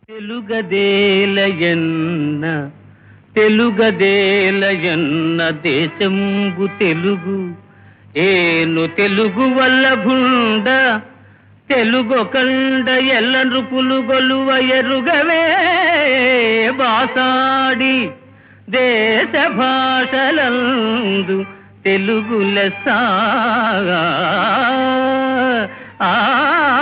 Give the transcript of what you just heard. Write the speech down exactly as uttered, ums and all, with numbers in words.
తెలుగదేలయన్న తెలుగదేలయన్న దేశంబు తెలుగు ఏను తెలుగు వల్ల భుండ తెలుగొకండ ఎల్ల నృపులు గొలువ ఎరుగవే బాసాడి దేశ భాషలందు తెలుగు లెస్స ఆ